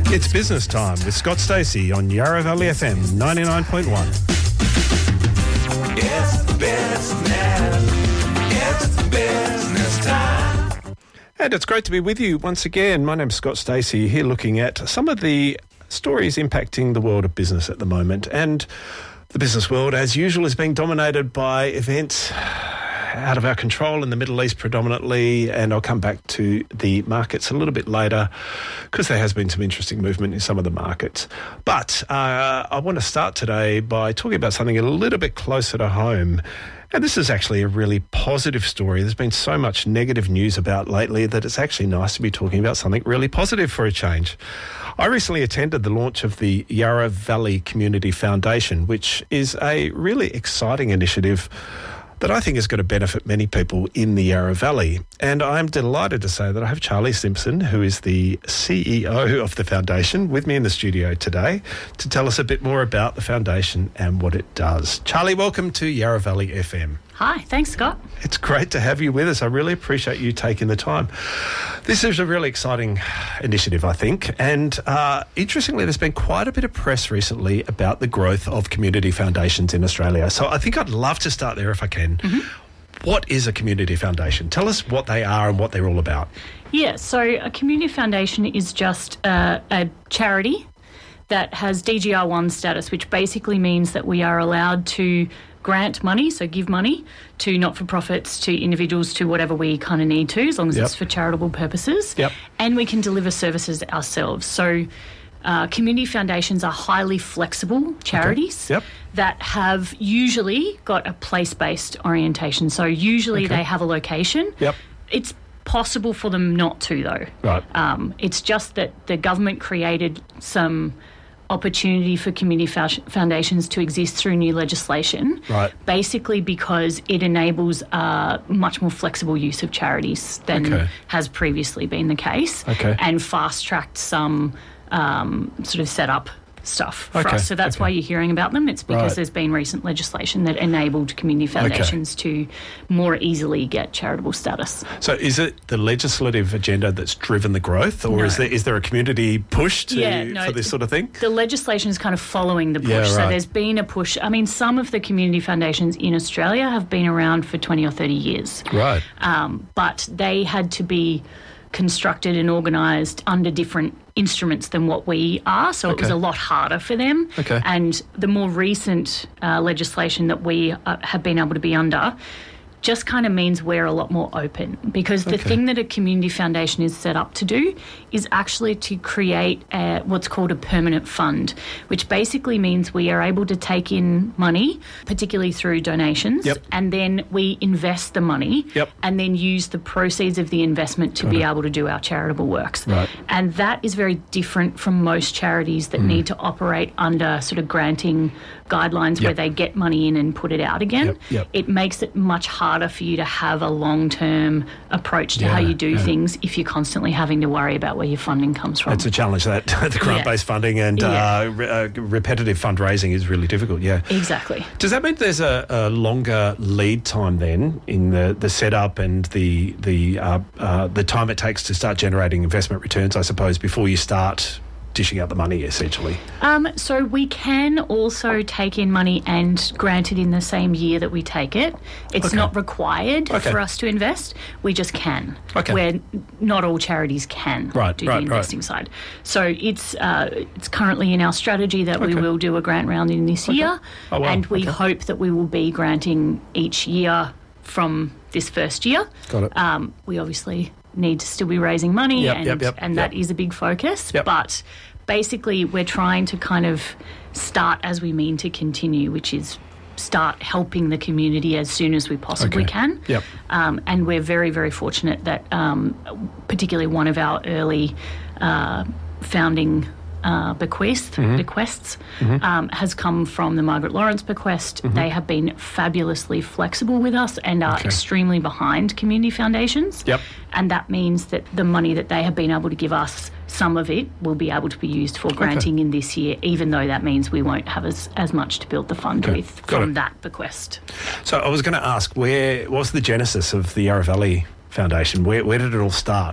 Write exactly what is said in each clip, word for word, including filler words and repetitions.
It's business time with Scott Stacey on Yarra Valley F M ninety-nine point one. It's business. It's business time. And it's great to be with you once again. My name's Scott Stacey, here looking at some of the stories impacting the world of business at the moment. And the business world, as usual, is being dominated by events out of our control in the Middle East predominantly, and I'll come back to the markets a little bit later because there has been some interesting movement in some of the markets. But uh, I want to start today by talking about something a little bit closer to home. And this is actually a really positive story. There's been so much negative news about lately that it's actually nice to be talking about something really positive for a change. I recently attended the launch of the Yarra Valley Community Foundation, which is a really exciting initiative that I think is going to benefit many people in the Yarra Valley. And I'm delighted to say that I have Charlie Simpson, who is the C E O of the foundation, with me in the studio today to tell us a bit more about the foundation and what it does. Charlie, welcome to Yarra Valley F M. Hi, thanks, Scott. It's great to have you with us. I really appreciate you taking the time. This is a really exciting initiative, I think. And uh, interestingly, there's been quite a bit of press recently about the growth of community foundations in Australia. So I think I'd love to start there if I can. Mm-hmm. What is a community foundation? Tell us what they are and what they're all about. Yeah, so a community foundation is just uh, a charity that has D G R one status, which basically means that we are allowed to grant money, so give money to not-for-profits, to individuals, to whatever we kind of need to, as long as yep. it's for charitable purposes. Yep. And we can deliver services ourselves. So uh, community foundations are highly flexible charities okay. yep. that have usually got a place-based orientation. So usually okay. they have a location. Yep. It's possible for them not to, though. Right. Um, it's just that the government created some opportunity for community foundations to exist through new legislation, right. basically because it enables uh, much more flexible use of charities than okay. has previously been the case, okay. and fast-tracked some um, sort of set-up stuff for okay. us. So that's okay. why you're hearing about them. It's because right. there's been recent legislation that enabled community foundations okay. to more easily get charitable status. So is it the legislative agenda that's driven the growth, or no. is there is there a community push to, yeah, no, for this sort of thing? The legislation is kind of following the push. Yeah, right. So there's been a push. I mean, some of the community foundations in Australia have been around for twenty or thirty years. Right. Um, but they had to be constructed and organised under different instruments than what we are, so okay. it was a lot harder for them. Okay. And the more recent uh, legislation that we uh, have been able to be under just kind of means we're a lot more open, because the okay. thing that a community foundation is set up to do is actually to create a, what's called a permanent fund, which basically means we are able to take in money, particularly through donations, yep. and then we invest the money yep. and then use the proceeds of the investment to Got be it. able to do our charitable works. Right. And that is very different from most charities that mm. need to operate under sort of granting guidelines yep. where they get money in and put it out again. Yep. Yep. It makes it much harder for you to have a long-term approach to yeah, how you do yeah. things if you're constantly having to worry about where your funding comes from. It's a challenge, that the grant-based yeah. funding and yeah. uh, re- uh, repetitive fundraising is really difficult, yeah. Exactly. Does that mean there's a, a longer lead time then in the, the setup and the the uh, uh, the time it takes to start generating investment returns, I suppose, before you start dishing out the money, essentially? Um, so we can also take in money and grant it in the same year that we take it. It's okay. not required okay. for us to invest. We just can. Okay. Where not all charities can right, do right, the investing right. side. So it's uh, it's currently in our strategy that okay. we will do a grant round in this okay. year, oh, wow. and we okay. hope that we will be granting each year from this first year. Got it. Um, we obviously need to still be raising money, yep, and, yep, yep, and yep. that is a big focus, yep. but basically we're trying to kind of start as we mean to continue, which is start helping the community as soon as we possibly okay. can. Yep. Um, and we're very, very fortunate that um, particularly one of our early uh, founding uh, bequests, mm-hmm. bequests mm-hmm. um, has come from the Margaret Lawrence bequest. Mm-hmm. They have been fabulously flexible with us and are okay. extremely behind community foundations. Yep. And that means that the money that they have been able to give us, some of it will be able to be used for granting okay. in this year, even though that means we won't have as, as much to build the fund okay. with Got from it. that bequest. So I was going to ask, where what was the genesis of the Yarra Valley Foundation? Where, where did it all start?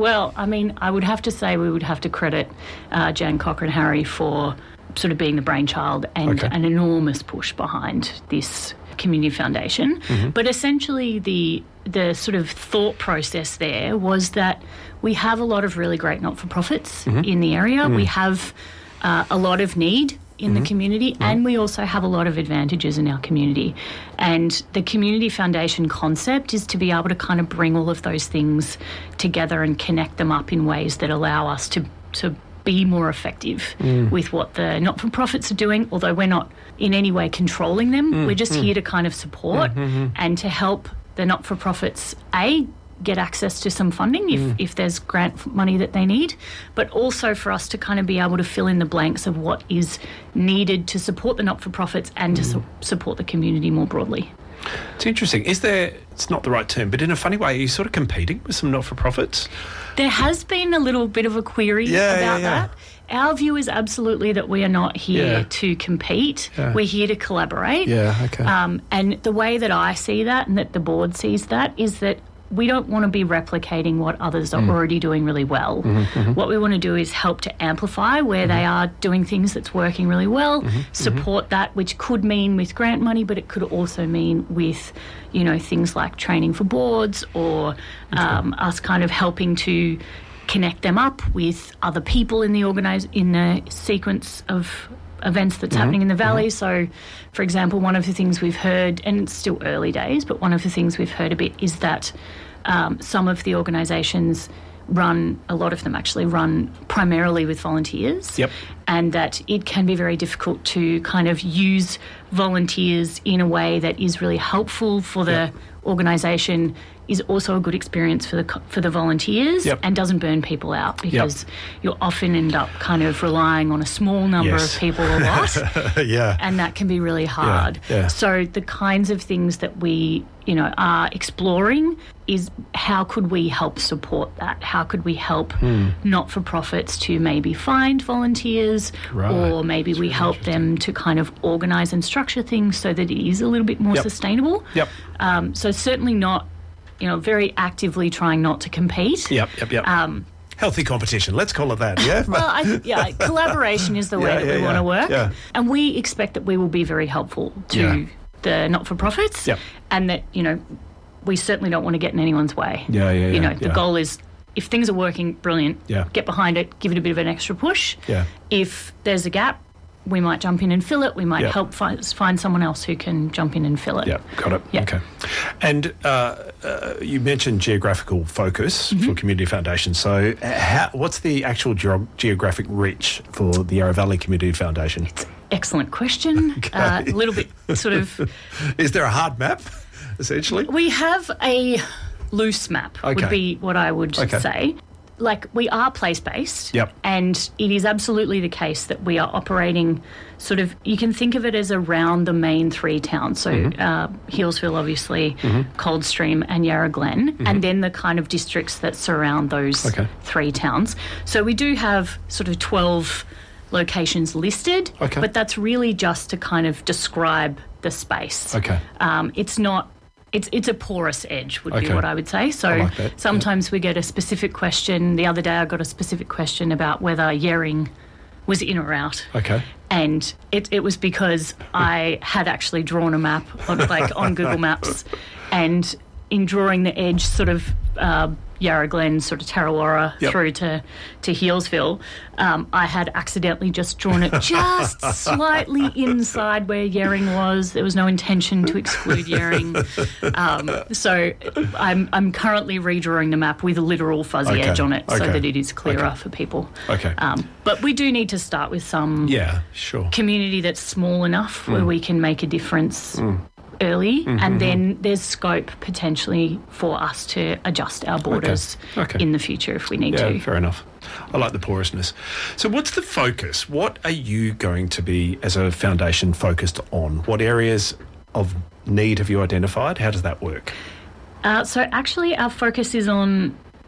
Well, I mean, I would have to say we would have to credit uh, Jan Cochrane Harry for sort of being the brainchild and Okay. an enormous push behind this community foundation. Mm-hmm. But essentially the the sort of thought process there was that we have a lot of really great not-for-profits Mm-hmm. in the area. Mm. We have uh, a lot of need in Mm-hmm. the community, and we also have a lot of advantages in our community. And the Community Foundation concept is to be able to kind of bring all of those things together and connect them up in ways that allow us to to be more effective with what the not-for-profits are doing, although we're not in any way controlling them. We're just here to kind of support and to help the not-for-profits, A, get access to some funding if, if there's grant money that they need, but also for us to kind of be able to fill in the blanks of what is needed to support the not-for-profits and to su- support the community more broadly. It's interesting. Is there, it's not the right term, but in a funny way, are you sort of competing with some not-for-profits? There has been a little bit of a query Yeah, about yeah, yeah. that. Our view is absolutely that we are not here Yeah. to compete. Yeah. We're here to collaborate. Yeah, okay. Um, and the way that I see that and that the board sees that is that we don't want to be replicating what others are already doing really well. What we want to do is help to amplify where they are doing things that's working really well, support that, which could mean with grant money, but it could also mean with, you know, things like training for boards or um, us kind of helping to connect them up with other people in the organize in the sequence of events that's happening in the valley. So, for example, one of the things we've heard, and it's still early days, but one of the things we've heard a bit is that um, some of the organisations run, a lot of them actually run primarily with volunteers. Yep. And that it can be very difficult to kind of use volunteers in a way that is really helpful for the Yep. organisation, is also a good experience for the co- for the volunteers, Yep. and doesn't burn people out because you'll often end up kind of relying on a small number Yes. of people a lot, yeah. and that can be really hard. yeah. So the kinds of things that we, you know, are exploring is how could we help support that? How could we help Hmm. not-for-profits to maybe find volunteers, Right. or maybe That's we really help them to kind of organise and structure things so that it is a little bit more Yep. sustainable. Yep. Um, so certainly not, you know, very actively trying not to compete. Yep, yep, yep. Um, Healthy competition, let's call it that, yeah? well, I, yeah, collaboration is the way Yeah, that yeah, we want yeah, to work. yeah. And we expect that we will be very helpful to Yeah. the not-for-profits, Yep. and that, you know, we certainly don't want to get in anyone's way. Yeah, yeah, You yeah, know, the yeah. goal is, if things are working, brilliant, Yeah. get behind it, give it a bit of an extra push. Yeah. If there's a gap, we might jump in and fill it. We might Yeah. help find, find someone else who can jump in and fill it. Yeah, got it. Yeah. Okay. And uh, uh, you mentioned geographical focus Mm-hmm. for Community Foundation. So, uh, how, what's the actual ge- geographic reach for the Yarra Valley Community Foundation? Excellent question. Uh, a little bit sort of... Is there a hard map, essentially? We have a loose map, Okay. would be what I would Okay. say. Like, we are place-based. Yep. And it is absolutely the case that we are operating sort of, you can think of it as around the main three towns. So Mm-hmm. uh, Healesville, obviously, Coldstream and Yarra Glen, and then the kind of districts that surround those Mm-hmm. Okay. three towns. So we do have sort of twelve locations listed, Okay. but that's really just to kind of describe the space. Okay. Um, it's not. It's it's a porous edge, would Okay. be what I would say. So I like that, sometimes we get a specific question. The other day I got a specific question about whether Yering was in or out. Okay. And it, it was because I had actually drawn a map on, like on Google Maps, and in drawing the edge sort of uh, Yarra Glen, sort of Tarrawarra Yep. through to, to Healesville, um, I had accidentally just drawn it just slightly inside where Yering was. There was no intention to exclude Yering. Um, so I'm, I'm currently redrawing the map with a literal fuzzy Okay. edge on it so Okay. that it is clearer Okay. for people. Okay. Um, but we do need to start with some Yeah, sure. community that's small enough Mm. where we can make a difference early, Mm-hmm, and then there's scope potentially for us to adjust our borders Okay. in the future if we need Yeah, to. fair enough. I like the porousness. So what's the focus? What are you going to be, as a foundation, focused on? What areas of need have you identified? How does that work? Uh, so actually our focus is on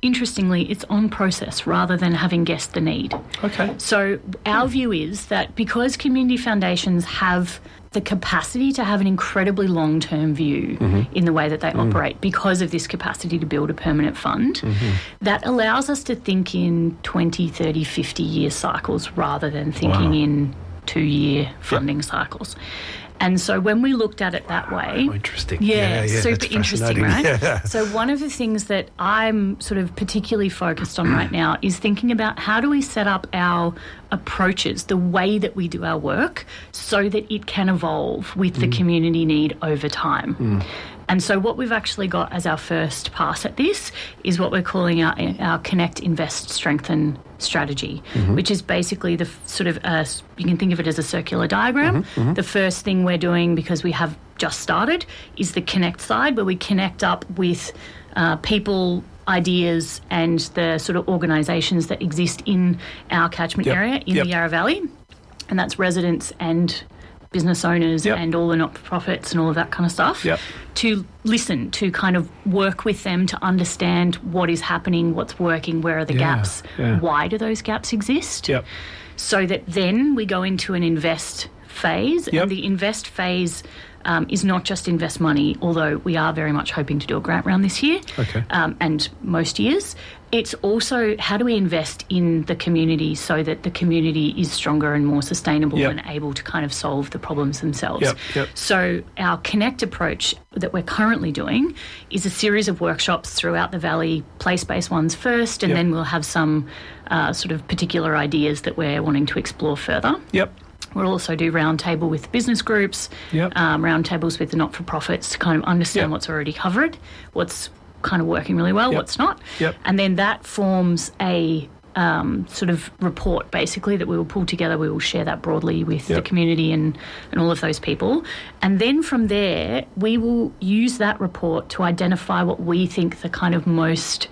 interestingly, it's on process rather than having guessed the need. Okay. So our view is that because community foundations have the capacity to have an incredibly long-term view mm-hmm. in the way that they mm. operate because of this capacity to build a permanent fund, mm-hmm. that allows us to think in twenty, thirty, fifty-year cycles rather than thinking wow. in two-year funding yep. cycles. And so when we looked at it that way... Oh, interesting. Yeah, yeah, yeah super interesting, right? Yeah. So one of the things that I'm sort of particularly focused on right now is thinking about how do we set up our approaches, the way that we do our work, so that it can evolve with mm. the community need over time. Mm. And so what we've actually got as our first pass at this is what we're calling our, our Connect, Invest, Strengthen strategy, mm-hmm. which is basically the f- sort of, uh, you can think of it as a circular diagram. Mm-hmm, mm-hmm. The first thing we're doing, because we have just started, is the connect side, where we connect up with uh, people, ideas and the sort of organisations that exist in our catchment yep. area in yep. the Yarra Valley. And that's residents and business owners yep. and all the not-for-profits and all of that kind of stuff, yep. to listen, to kind of work with them to understand what is happening, what's working, where are the yeah, gaps, yeah. why do those gaps exist, yep. so that then we go into an invest phase. Yep. And the invest phase um, is not just invest money, although we are very much hoping to do a grant round this year okay. um, and most years. It's also how do we invest in the community so that the community is stronger and more sustainable yep. and able to kind of solve the problems themselves. Yep, yep. So our Connect approach that we're currently doing is a series of workshops throughout the Valley, place-based ones first, and yep. then we'll have some uh, sort of particular ideas that we're wanting to explore further. Yep. We'll also do roundtable with business groups, yep. um, roundtables with the not-for-profits to kind of understand yep. what's already covered, what's kind of working really well, yep. what's not. Yep. And then that forms a um, sort of report, basically, that we will pull together. We will share that broadly with yep. the community and, and all of those people. And then from there, we will use that report to identify what we think the kind of most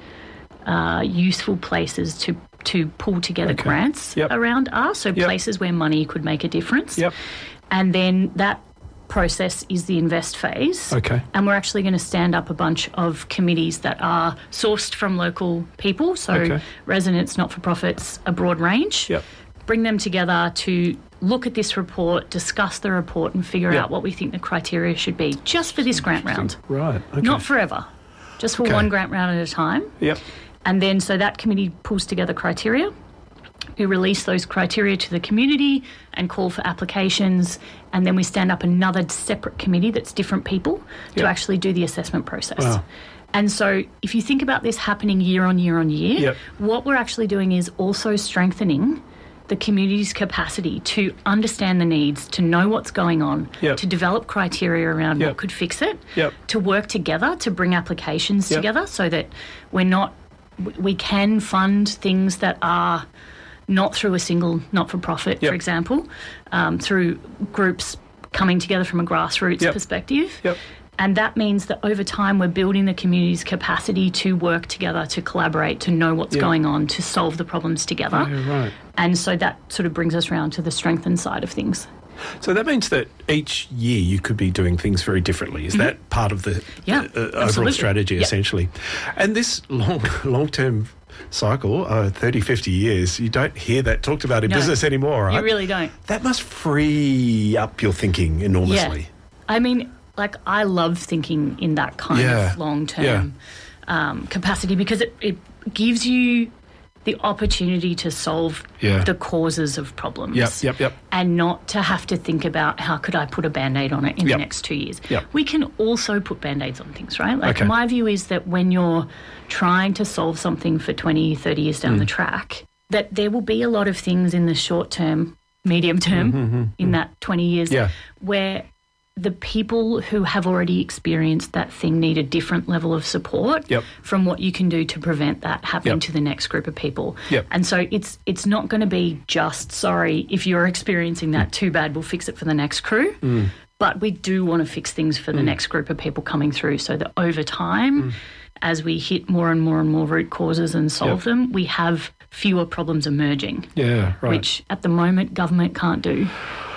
uh, useful places to to pull together okay. grants yep. around are, so yep. places where money could make a difference. Yep. And then that process is the invest phase. Okay. And we're actually going to stand up a bunch of committees that are sourced from local people, so okay. residents, not-for-profits, a broad range. Yep. Bring them together to look at this report, discuss the report and figure yep. out what we think the criteria should be just for this grant round. Right. Okay. Not forever, just for okay. one grant round at a time. Yep. And then so that committee pulls together criteria. We release those criteria to the community and call for applications, and then we stand up another separate committee that's different people yep. to actually do the assessment process. Wow. And so if you think about this happening year on year on year, yep. what we're actually doing is also strengthening the community's capacity to understand the needs, to know what's going on, yep. to develop criteria around yep. what could fix it, yep. to work together, to bring applications yep. together so that we're not, we can fund things that are not through a single not-for-profit, yep. for example, um, through groups coming together from a grassroots yep. perspective. Yep. And that means that over time we're building the community's capacity to work together, to collaborate, to know what's yep. going on, to solve the problems together. Yeah, right. And so that sort of brings us around to the strengthen side of things. So that means that each year you could be doing things very differently. Is mm-hmm. that part of the yeah, uh, overall strategy, yep. essentially? And this long, long-term cycle, uh, thirty, fifty years, you don't hear that talked about in no, business anymore, right? You really don't. That must free up your thinking enormously. Yeah. I mean, like, I love thinking in that kind yeah. of long-term yeah. um, capacity because it, it gives you the opportunity to solve yeah. the causes of problems. Yep, yep, yep. And not to have to think about how could I put a Band-Aid on it in yep. the next two years. Yep. We can also put Band-Aids on things, right? Like okay. my view is that when you're trying to solve something for twenty, thirty years down mm. the track, that there will be a lot of things in the short term, medium term, mm-hmm, mm-hmm, in that twenty years yeah. where the people who have already experienced that thing need a different level of support yep. from what you can do to prevent that happening yep. to the next group of people. Yep. And so it's it's not going to be just, sorry, if you're experiencing that, mm. too bad, we'll fix it for the next crew. Mm. But we do want to fix things for the mm. next group of people coming through so that over time, mm. as we hit more and more and more root causes and solve yep. them, we have fewer problems emerging. Yeah, right. Which at the moment government can't do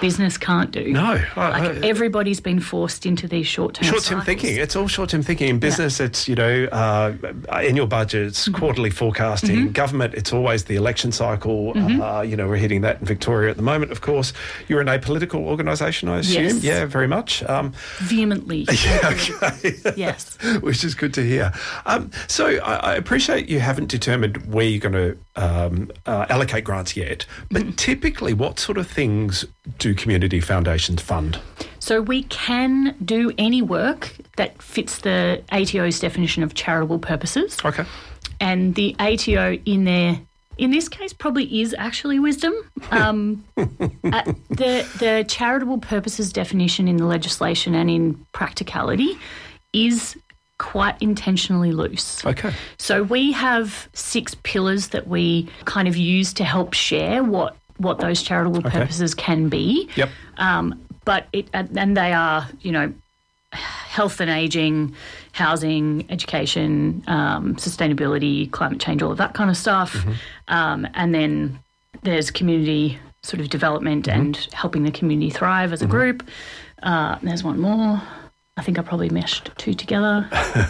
business can't do. No. I- Like I- everybody's been forced into these short-term Short-term cycles. thinking. It's all short-term thinking. In business, it's, you know, uh, annual budgets, Mm-hmm. quarterly forecasting. Government, it's always the election cycle. Mm-hmm. Uh, you know, we're hitting that in Victoria at the moment, of course. You're in a political organisation, I assume? Yes. Yeah, very much. Um, Vehemently. okay. Yes. Which is good to hear. Um, so I, I appreciate you haven't determined where you're going to um, uh, allocate grants yet, but Mm-hmm. typically what sort of things do community foundations fund? So we can do any work that fits the A T O's definition of charitable purposes. Okay. And the A T O in there, in this case, probably is actually wisdom. Um, uh, the the charitable purposes definition in the legislation and in practicality is quite intentionally loose. Okay. So we have six pillars that we kind of use to help share what what those charitable purposes can be. Yep. Um, but it and they are, you know, health and ageing, housing, education, um, sustainability, climate change, all of that kind of stuff. Mm-hmm. Um, and then there's community sort of development Mm-hmm. and helping the community thrive as a group. Uh, there's one more. I think I probably meshed two together.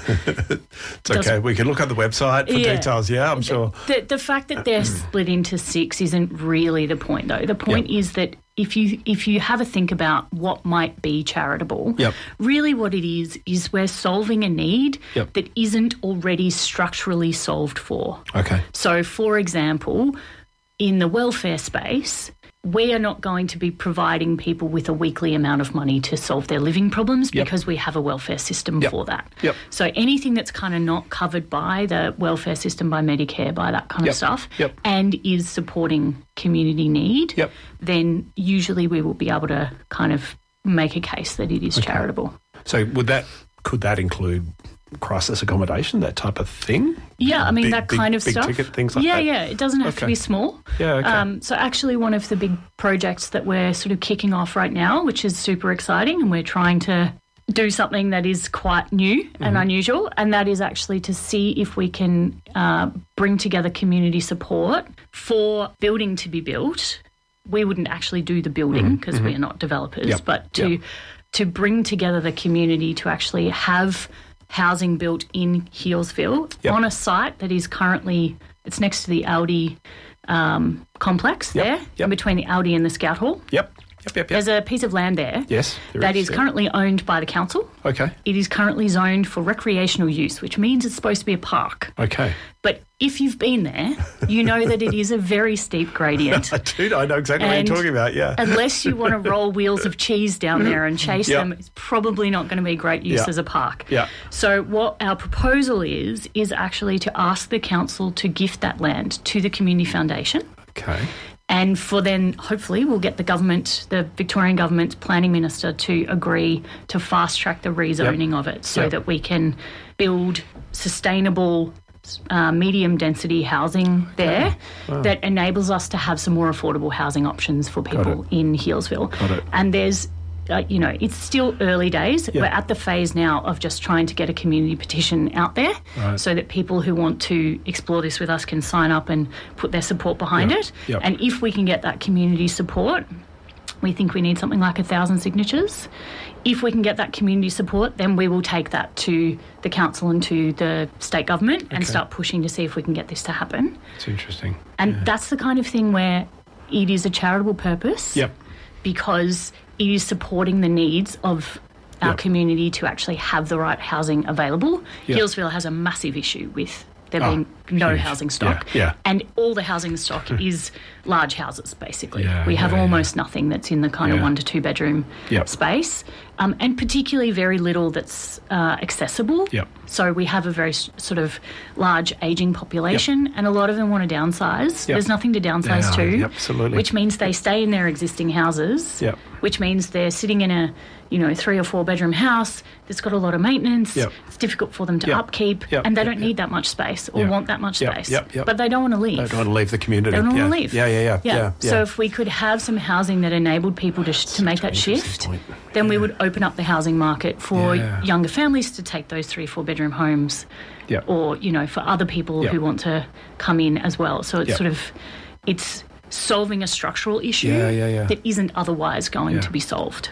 It's okay. We can look at the website for Yeah. details. Yeah, I'm sure. The, the fact that they're split into six isn't really the point, though. The point Yep. is that if you if you have a think about what might be charitable, Yep. really what it is is we're solving a need Yep. that isn't already structurally solved for. Okay. So, for example, in the welfare space, we are not going to be providing people with a weekly amount of money to solve their living problems Yep. because we have a welfare system Yep. for that. Yep. So anything that's kind of not covered by the welfare system, by Medicare, by that kind Yep. of stuff, Yep. and is supporting community need, Yep. then usually we will be able to kind of make a case that it is charitable. So would that could that include crisis accommodation, that type of thing? Yeah, I mean, Big- that big- kind of big stuff. ticket things like yeah, that? yeah. It doesn't have to Okay. be small. Yeah, okay. Um, so actually one of the big projects that we're sort of kicking off right now, which is super exciting, and we're trying to do something that is quite new Mm-hmm. and unusual, and that is actually to see if we can uh, bring together community support for building to be built. We wouldn't actually do the building because we are not developers, Mm-hmm. Yep. but to Yep. to bring together the community to actually have housing built in Healesville Yep. on a site that is currently, it's next to the Audi um, complex Yep. there, Yep. in between the Audi and the Scout Hall. Yep. Yep. Yep. Yep. There's a piece of land there Yes, there that is, is yeah. currently owned by the council. Okay. It is currently zoned for recreational use, which means it's supposed to be a park. Okay. But if you've been there, you know that it is a very steep gradient. I do. I know exactly And what you're talking about. Yeah. Unless you want to roll wheels of cheese down there and chase Yep. them, it's probably not going to be great use Yeah. as a park. Yeah. So what our proposal is, is actually to ask the council to gift that land to the Community Foundation. Okay. And for then, hopefully, we'll get the government, the Victorian government planning minister to agree to fast track the rezoning of it so Yep. that we can build sustainable uh, medium density housing there that enables us to have some more affordable housing options for people in Healesville. Got it. And there's, uh, you know, it's still early days. Yeah. We're at the phase now of just trying to get a community petition out there Right. so that people who want to explore this with us can sign up and put their support behind Yeah. it. Yeah. And if we can get that community support, we think we need something like a thousand signatures. If we can get that community support, then we will take that to the council and to the state government and Okay. start pushing to see if we can get this to happen. It's interesting. And that's the kind of thing where it is a charitable purpose Yep. because it is supporting the needs of our Yep. community to actually have the right housing available. Yep. Healesville has a massive issue with there Oh, being no huge. housing stock. Yeah, yeah. And all the housing stock is large houses, basically. Yeah, we have yeah, almost nothing that's in the kind of Yeah. one to two bedroom Yep. space, um, and particularly very little that's uh, accessible. Yep. So we have a very s- sort of large ageing population, and a lot of them want to downsize. Yep. There's nothing to downsize Yeah, to, yep, absolutely. which means they stay in their existing houses, Yep. which means they're sitting in a, you know, three or four bedroom house that's got a lot of maintenance. Yep. It's difficult for them to Yep. upkeep, Yep, and they yep, don't yep. need that much space or Yep. want that much Yep, space. yep, yep. But they don't want to leave. They don't want to leave the community. They don't want yeah. to leave. Yeah, yeah, yeah, yeah. yeah, So if we could have some housing that enabled people to, sh- to make that interesting shift, point. then we would open up the housing market for Yeah. younger families to take those three, four bedroom homes, Yep. or you know, for other people Yep. who want to come in as well. So it's Yep. sort of, it's solving a structural issue Yeah, yeah, yeah. that isn't otherwise going Yeah. to be solved.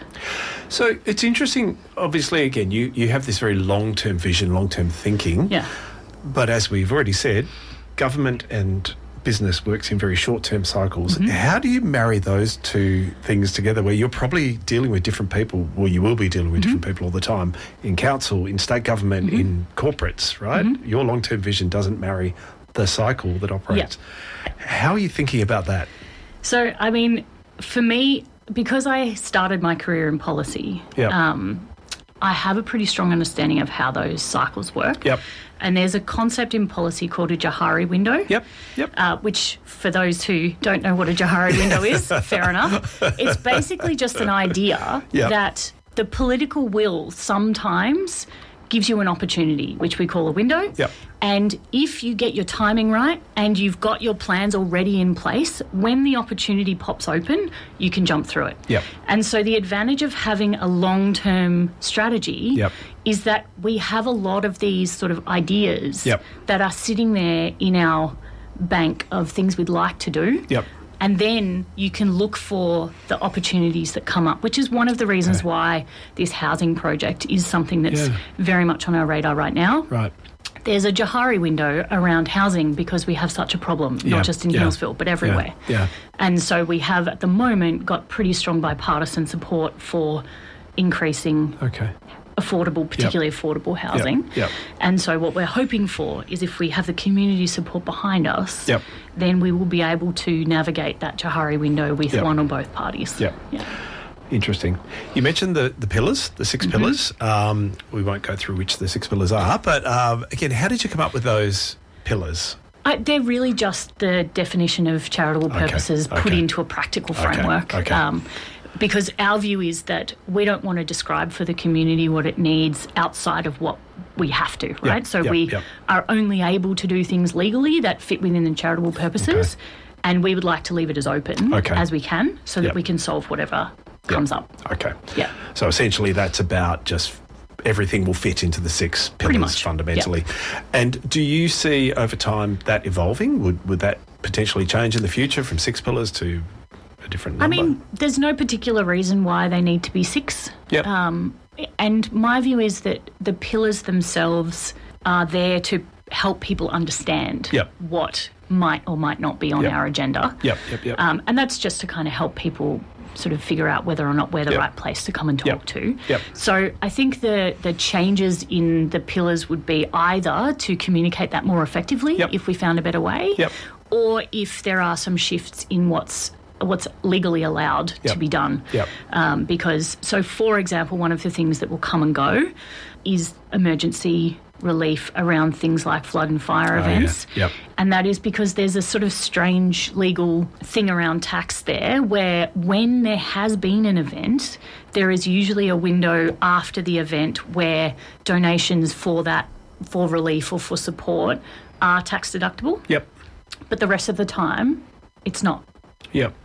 So it's interesting, obviously, again, you, you have this very long-term vision, long-term thinking. Yeah. But as we've already said, government and business works in very short-term cycles. Mm-hmm. How do you marry those two things together where you're probably dealing with different people, well, you will be dealing with Mm-hmm. different people all the time, in council, in state government, in corporates, right? Mm-hmm. Your long-term vision doesn't marry the cycle that operates. How are you thinking about that? So, I mean, for me, because I started my career in policy, Yeah. um, I have a pretty strong understanding of how those cycles work. Yep. And there's a concept in policy called a Johari window. Yep, yep. Uh, which, for those who don't know what a Johari window is, fair enough. It's basically just an idea Yep. that the political will sometimes gives you an opportunity, which we call a window. Yep. And if you get your timing right and you've got your plans already in place, when the opportunity pops open, you can jump through it. Yep. And so the advantage of having a long-term strategy Yep. is that we have a lot of these sort of ideas Yep. that are sitting there in our bank of things we'd like to do. Yep. And then you can look for the opportunities that come up, which is one of the reasons Okay. why this housing project is something that's Yeah. very much on our radar right now. Right. There's a Johari window around housing because we have such a problem, Yeah, not just in yeah, Hillsville, but everywhere. Yeah, yeah. And so we have, at the moment, got pretty strong bipartisan support for increasing Okay. affordable, particularly affordable housing. yep. And so what we're hoping for is if we have the community support behind us, Yep. then we will be able to navigate that Johari window with Yep. one or both parties. Yep. Yeah. Interesting. You mentioned the, the pillars, the six Mm-hmm. pillars. Um, we won't go through which the six pillars are, but um, again, how did you come up with those pillars? I, they're really just the definition of charitable Okay, purposes put okay. into a practical Okay, framework. okay. Um, because our view is that we don't want to describe for the community what it needs outside of what we have to, right? so yep, we yep. are only able to do things legally that fit within the charitable purposes, and we would like to leave it as open Okay. as we can so that Yep. we can solve whatever comes up. Okay. Yeah. So essentially that's about just everything will fit into the six pillars Pretty much, fundamentally. And do you see over time that evolving? Would would that potentially change in the future from six pillars to a different I number? mean, there's no particular reason why they need to be six. Yep. Um, and my view is that the pillars themselves are there to help people understand Yep. what might or might not be on Yep. our agenda. Yep, yep, yep. Um, and that's just to kind of help people sort of figure out whether or not we're the Yep. right place to come and talk Yep. to. Yep. So I think the the changes in the pillars would be either to communicate that more effectively Yep. if we found a better way, Yep. or if there are some shifts in what's what's legally allowed Yep. to be done. Yep. Um, because, so for example, one of the things that will come and go is emergency relief around things like flood and fire Oh, yeah. events. Yep. And that is because there's a sort of strange legal thing around tax there where when there has been an event, there is usually a window after the event where donations for that, for relief or for support are tax deductible. Yep. But the rest of the time, it's not. Yep.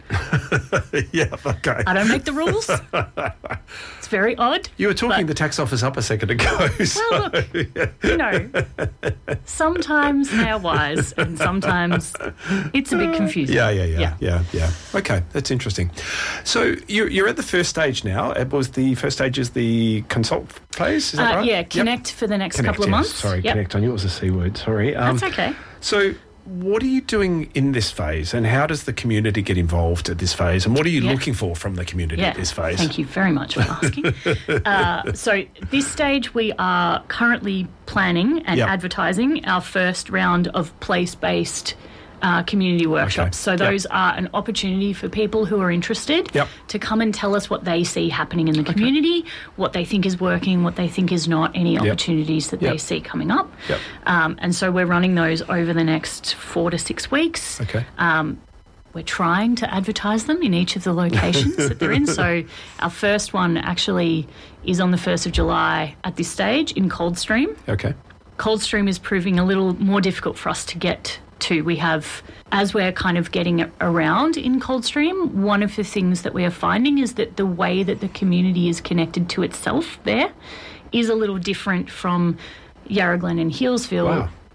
Yep, okay. I don't make the rules. It's very odd. You were talking but- the tax office up a second ago. So, Well, look, you know, sometimes they are wise and sometimes it's a bit confusing. yeah, yeah, yeah, Yeah. yeah, yeah. Okay, that's interesting. So you're, you're at the first stage now. It was the first stage is the consult phase, is that Uh, right? yeah, Yep. connect for the next Connect, couple of yes. months. Sorry, Yep. connect. I knew it was a C word. Sorry. Um, That's okay. So what are you doing in this phase and how does the community get involved at this phase and what are you Yeah. looking for from the community Yeah, at this phase? thank you very much for asking. uh, so this stage we are currently planning and Yep. advertising our first round of place-based uh, community workshops. So Yep. those are an opportunity for people who are interested Yep. to come and tell us what they see happening in the community, what they think is working, what they think is not, any opportunities that Yep. they see coming up. Yep. Um, and so we're running those over the next four to six weeks. Okay. Um, we're trying to advertise them in each of the locations that they're in. So our first one actually is on the first of July at this stage in Coldstream. Okay. Coldstream is proving a little more difficult for us to get to. We have, as we're kind of getting around in Coldstream, one of the things that we are finding is that the way that the community is connected to itself there is a little different from Yarra Glen and Healesville. Wow.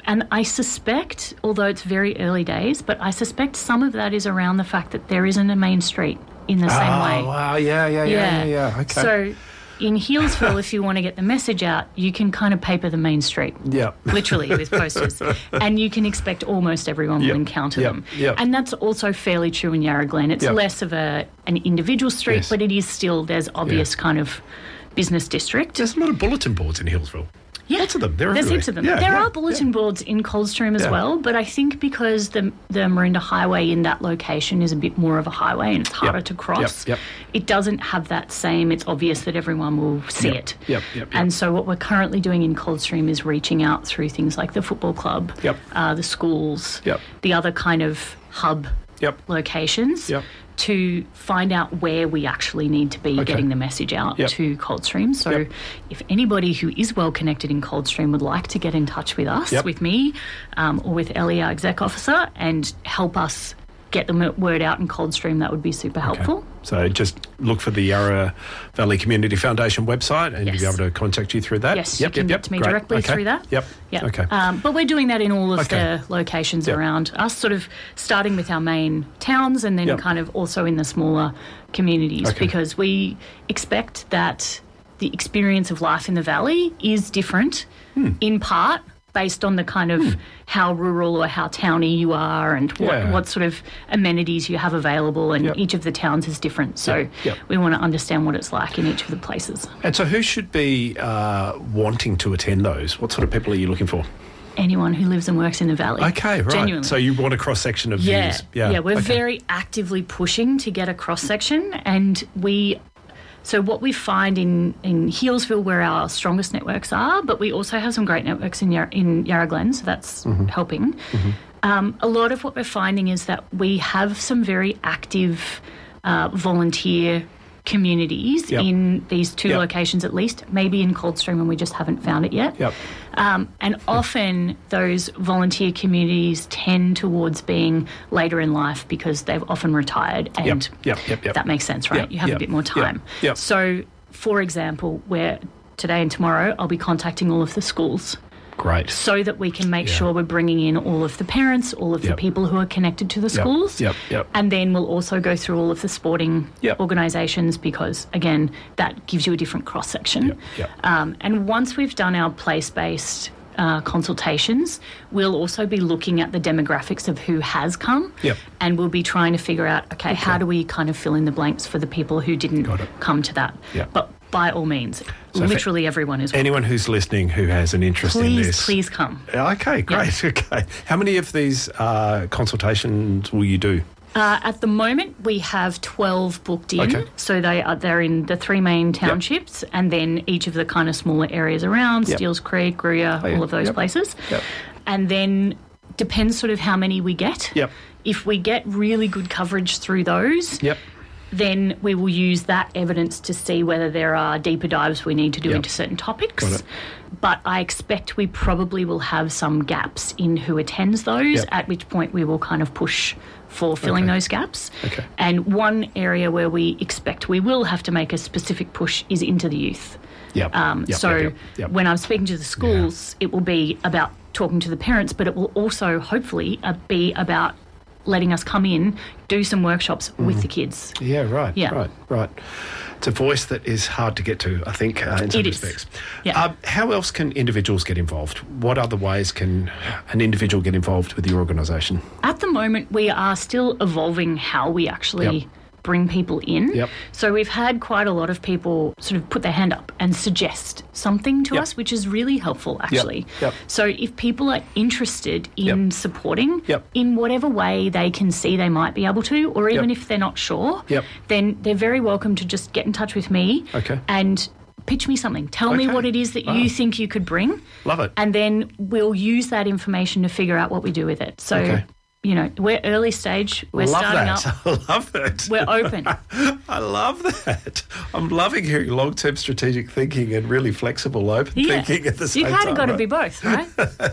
And I suspect, although it's very early days, but I suspect some of that is around the fact that there isn't a main street in the same oh, way. wow, yeah, yeah, yeah, yeah, yeah. Okay. So in Healesville, if you want to get the message out, you can kind of paper the main street. Yeah. Literally with posters. And you can expect almost everyone Yep. will encounter Yep. them. Yep. And that's also fairly true in Yarra Glen. It's Yep. less of a an individual street, Yes. but it is still, there's obvious kind of business district. There's a lot of bulletin boards in Healesville. Yeah. Lots of them. They're There's everywhere. heaps of them. Yeah, there yeah, are bulletin yeah. boards in Coldstream as Yeah. well, but I think because the the Marinda Highway in that location is a bit more of a highway and it's harder Yep. to cross, Yep. Yep. it doesn't have that same, it's obvious that everyone will see Yep. it. Yep. Yep. Yep. And so what we're currently doing in Coldstream is reaching out through things like the football club, Yep. uh, the schools, Yep. the other kind of hub Yep. locations Yep. to find out where we actually need to be Okay. getting the message out Yep. to Coldstream. So Yep. if anybody who is well connected in Coldstream would like to get in touch with us, Yep. with me um, or with Ellie, our exec officer, and help us get the m- word out in Coldstream, that would be super helpful. Okay. So just look for the Yarra Valley Community Foundation website and Yes. you'll be able to contact you through that. Yes, yep, you can yep, get to me great. directly Okay. through that. Yep. Yeah. Okay. Um, but we're doing that in all of Okay. the locations Yep. around us, sort of starting with our main towns and then Yep. kind of also in the smaller communities, Okay. because we expect that the experience of life in the valley is different Hmm. in part based on the kind of how rural or how towny you are and what, Yeah. what sort of amenities you have available, and Yep. each of the towns is different. So Yep. Yep. we want to understand what it's like in each of the places. And so who should be uh, wanting to attend those? What sort of people are you looking for? Anyone who lives and works in the valley. Okay, right. Genuinely. So you want a cross-section of Yeah, views. yeah, we're okay. very actively pushing to get a cross section, and we. So what we find in in Healesville, where our strongest networks are, but we also have some great networks in Yarra, in Yarra Glen, so that's Mm-hmm. helping. Um, a lot of what we're finding is that we have some very active uh, volunteer communities Yep. in these two Yep. locations at least, maybe in Coldstream, and we just haven't found it yet. Yep. Um, and often those volunteer communities tend towards being later in life because they've often retired, and Yep, yep, yep, yep. that makes sense, right? Yep, You have yep, a bit more time. yep, yep. So, for example, where today and tomorrow I'll be contacting all of the schools Great. so that we can make Yeah. sure we're bringing in all of the parents, all of Yep. the people who are connected to the Yep, schools. yep, yep. And then we'll also go through all of the sporting Yep. organisations, because, again, that gives you a different cross-section. Yep, yep. Um, and once we've done our place-based uh, consultations, we'll also be looking at the demographics of who has come. Yep. And we'll be trying to figure out, okay, how do we kind of fill in the blanks for the people who didn't Got it. come to that? Yep. But by all means, So if literally everyone is welcome. Anyone who's listening who has an interest in Please, this. please come. Okay, great. Okay. How many of these uh, consultations will you do? Uh, at the moment, we have twelve booked in. Okay. So they are they're in the three main townships, and then each of the kind of smaller areas around, Yep. Steeles Creek, Gruya, Oh, yeah. all of those Yep. places. Yep. And then depends sort of how many we get. Yep. If we get really good coverage through those, Yep. then we will use that evidence to see whether there are deeper dives we need to do Yep. into certain topics. Got it. But I expect we probably will have some gaps in who attends those, Yep. at which point we will kind of push for filling Okay. those gaps. Okay. And one area where we expect we will have to make a specific push is into the youth. Yep. Um, Yep, so yep, yep, yep. when I'm speaking to the schools, it will be about talking to the parents, but it will also hopefully uh, be about letting us come in, do some workshops with the kids. Yeah, right. Yeah. Right, right. It's a voice that is hard to get to, I think, uh, in some It is. respects. Yeah. Um, how else can individuals get involved? What other ways can an individual get involved with your organisation? At the moment, we are still evolving how we actually Yep. bring people in. Yep. So we've had quite a lot of people sort of put their hand up and suggest something to Yep. us, which is really helpful, actually. Yep. So if people are interested in Yep. supporting Yep. in whatever way they can see they might be able to, or even Yep. if they're not sure, Yep. then they're very welcome to just get in touch with me Okay. and pitch me something. Tell me Okay. what it is that Wow. you think you could bring. Love it. And then we'll use that information to figure out what we do with it. So, Okay. you know, we're early stage. We're love starting that. up. I love it. We're open. I love that. I'm loving hearing long-term strategic thinking and really flexible, open Yeah. thinking at the same You time. kind of got to right? be both, right?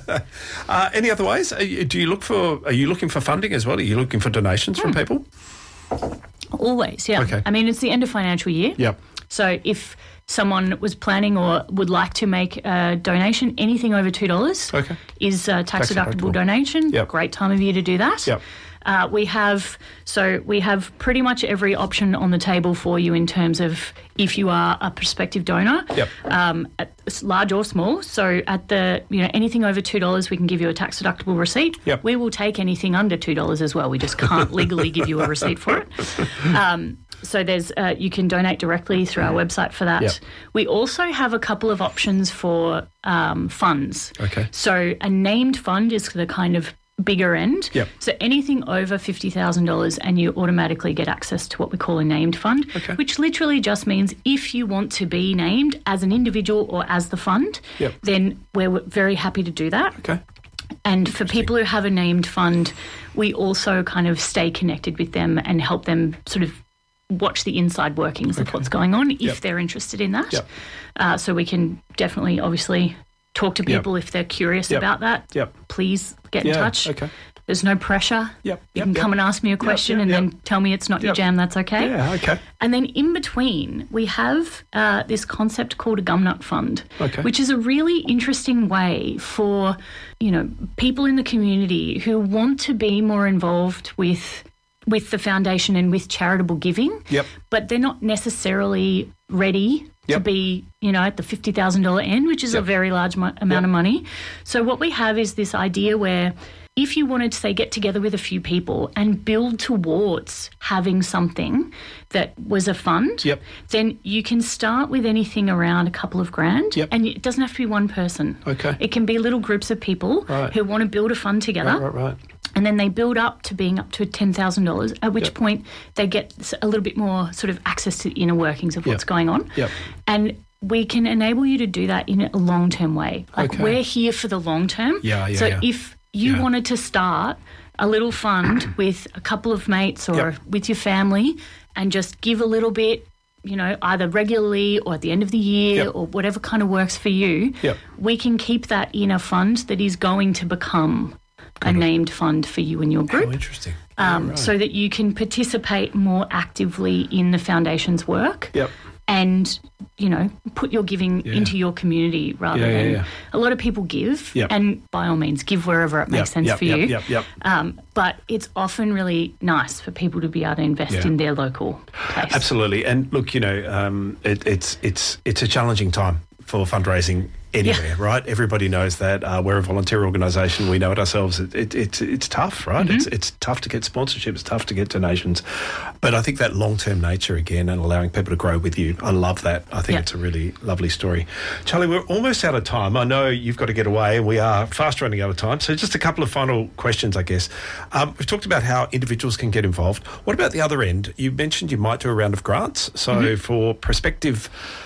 Uh, any other ways? Are you, do you look for? Are you looking for funding as well? Are you looking for donations from people? Always, yeah. Okay. I mean, it's the end of financial year. Yep. So if someone was planning or would like to make a donation, anything over two dollars Okay. is a tax, Tax deductible deductible. donation. Yep. Great time of year to do that. Yep. Uh, we have so we have pretty much every option on the table for you in terms of if you are a prospective donor, Yep. um, at, large or small. So at the you know anything over two dollars, we can give you a tax deductible receipt. Yep. We will take anything under two dollars as well. We just can't legally give you a receipt for it. Um, so there's uh, you can donate directly through our website for that. Yep. We also have a couple of options for um, funds. Okay. So a named fund is the kind of bigger end. Yep. So anything over fifty thousand dollars and you automatically get access to what we call a named fund, Okay. which literally just means if you want to be named as an individual or as the fund, Yep. then we're very happy to do that. Okay. And for people who have a named fund, we also kind of stay connected with them and help them sort of watch the inside workings of Okay. what's going on if Yep. they're interested in that. Yep. Uh, so we can definitely, obviously, talk to Yep. people if they're curious Yep. about that. Yep. Please get in Yeah. touch. Okay. There's no pressure. Yep. You Yep. can Yep. come and ask me a question yep, and yep. then tell me it's not your Yep. jam. That's okay. Yeah. Okay. And then in between, we have uh, this concept called a Gumnut Fund, Okay. which is a really interesting way for, you know, people in the community who want to be more involved with with the foundation and with charitable giving, Yep. but they're not necessarily ready to Yep. be, you know, at the fifty thousand dollars end, which is a Yep. very large mo- amount Yep. of money. So what we have is this idea where if you wanted to, say, get together with a few people and build towards having something that was a fund, Yep. then you can start with anything around a couple of grand. Yep. And it doesn't have to be one person. Okay. It can be little groups of people Right. who want to build a fund together. Right. Right. Right. And then they build up to being up to ten thousand dollars, at which Yep. point they get s- a little bit more sort of access to the inner workings of what's Yep. going on. Yep. And we can enable you to do that in a long-term way. Like Okay. we're here for the long term. Yeah, yeah, So yeah. if you Yeah. wanted to start a little fund with a couple of mates or Yep. with your family and just give a little bit, you know, either regularly or at the end of the year Yep. or whatever kind of works for you, Yep. we can keep that in a fund that is going to become a named fund for you and your group. Oh, interesting. Um, Right. so that you can participate more actively in the foundation's work Yep. and, you know, put your giving Yeah. into your community rather Yeah, yeah, than yeah. a lot of people give Yep. and by all means give wherever it makes Yep, sense yep, for yep, you. Yep. Yep. Um, but it's often really nice for people to be able to invest Yeah. in their local place. Absolutely. And look, you know, um, it, it's it's it's a challenging time for fundraising anywhere, right? Everybody knows that. Uh, we're a volunteer organisation. We know it ourselves. It, it, it's it's tough, right? Mm-hmm. It's it's tough to get sponsorships. It's tough to get donations. But I think that long-term nature again and allowing people to grow with you, I love that. I think Yeah. it's a really lovely story. Charlie, we're almost out of time. I know you've got to get away and we are fast running out of time. So just a couple of final questions, I guess. Um, we've talked about how individuals can get involved. What about the other end? You mentioned you might do a round of grants. So Mm-hmm. for prospective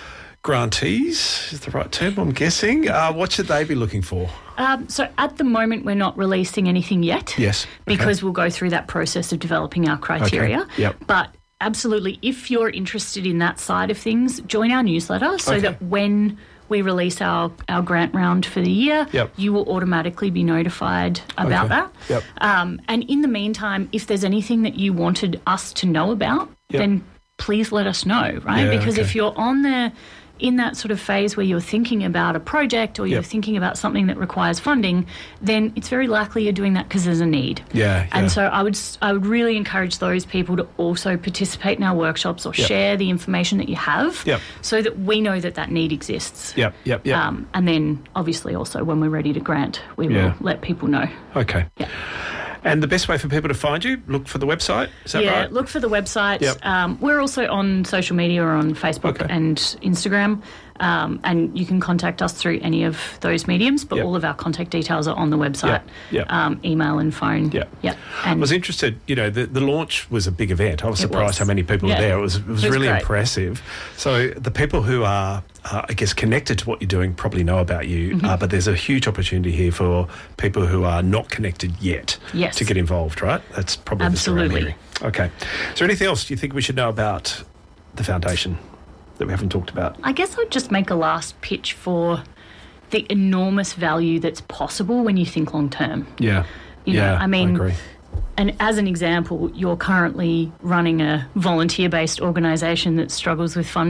grantees is the right term, I'm guessing. Uh, what should they be looking for? Um, so at the moment, we're not releasing anything yet. Yes. Okay. Because we'll go through that process of developing our criteria. Okay. Yep. But absolutely, if you're interested in that side of things, join our newsletter so Okay. that when we release our, our grant round for the year, Yep. you will automatically be notified about Okay. that. Yep. Um, and in the meantime, if there's anything that you wanted us to know about, Yep. then please let us know, right? Yeah, because okay. if you're on the in that sort of phase where you're thinking about a project or you're Yep. thinking about something that requires funding, then it's very likely you're doing that because there's a need. Yeah, yeah. And so I would s- I would really encourage those people to also participate in our workshops or Yep. share the information that you have Yep. so that we know that that need exists. Yep, yep, yep. Um, and then obviously also when we're ready to grant, we Yeah. will let people know. Okay. Yeah. And the best way for people to find you, look for the website, is that yeah, right? look for the website. Yep. Um, we're also on social media or on Facebook Okay. and Instagram. Um, and you can contact us through any of those mediums, but Yep. all of our contact details are on the website, Yep. Yep. Um, email and phone. Yep. Yep. I And was interested, you know, the, the launch was a big event. I was It surprised was. how many people Yeah. were there. It was, it was It was really great. impressive. So the people who are, uh, I guess, connected to what you're doing probably know about you, Mm-hmm. uh, but there's a huge opportunity here for people who are not connected yet Yes. to get involved, right? That's probably Absolutely. the story I'm hearing. Okay. Is there anything else you think we should know about the foundation that we haven't talked about? I guess I'd just make a last pitch for the enormous value that's possible when you think long term. Yeah. You know, yeah, I mean, agree. And as an example, you're currently running a volunteer-based organisation that struggles with funding.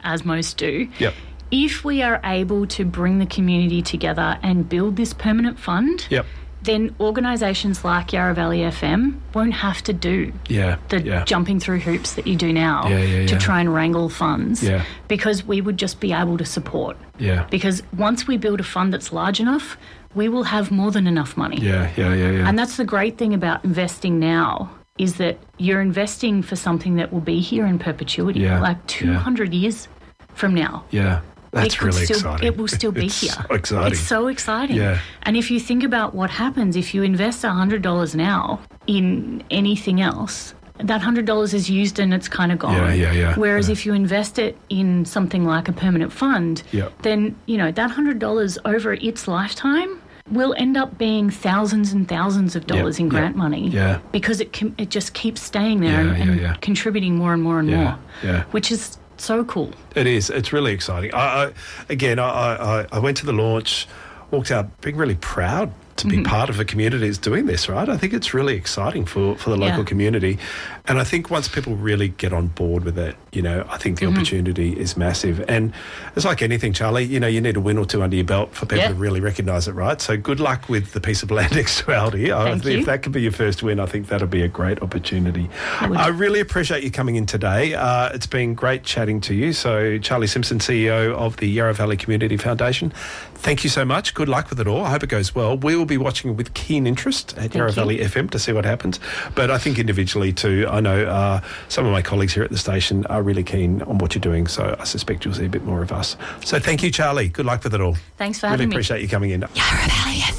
as most do. Yep. If we are able to bring the community together and build this permanent fund, Yep. then organisations like Yarra Valley F M won't have to do Yeah. the yeah. jumping through hoops that you do now Yeah, yeah, to yeah. try and wrangle funds, Yeah. because we would just be able to support. Yeah. Because once we build a fund that's large enough, we will have more than enough money. Yeah, yeah, yeah, yeah. And that's the great thing about investing now, is that you're investing for something that will be here in perpetuity, Yeah, like two hundred years from now. yeah. That's It could really still- exciting. It will still be it's here. So exciting. It's so exciting. Yeah. And if you think about what happens if you invest one hundred dollars now in anything else, that one hundred dollars is used and it's kind of gone. Yeah, yeah, yeah, Whereas yeah. if you invest it in something like a permanent fund, Yeah. then, you know, that one hundred dollars over its lifetime will end up being thousands and thousands of dollars Yeah, in yeah, grant money. yeah. Because it com- it just keeps staying there Yeah, and, yeah, and yeah. contributing more and more and Yeah, more. yeah. Which is so cool. It is. It's really exciting. I, I again, I, I, I went to the launch, walked out being really proud to be part of a community that's doing this, right? I think it's really exciting for, for the local Yeah. community. And I think once people really get on board with it, you know, I think the opportunity is massive. And it's like anything, Charlie, you know, you need a win or two under your belt for people Yeah. to really recognise it, right? So good luck with the piece of land next to Aldi. I Thank think you. If that could be your first win, I think that'll be a great opportunity. would. I really appreciate you coming in today. Uh, it's been great chatting to you. So Charlie Simpson, C E O of the Yarra Valley Community Foundation, thank you so much. Good luck with it all. I hope it goes well. We will be watching with keen interest at Yarra you. Valley F M to see what happens. But I think individually too, I know uh, some of my colleagues here at the station are really keen on what you're doing. So I suspect you'll see a bit more of us. So thank you, Charlie. Good luck with it all. Thanks for Really having me. appreciate you coming in. Yarra Valley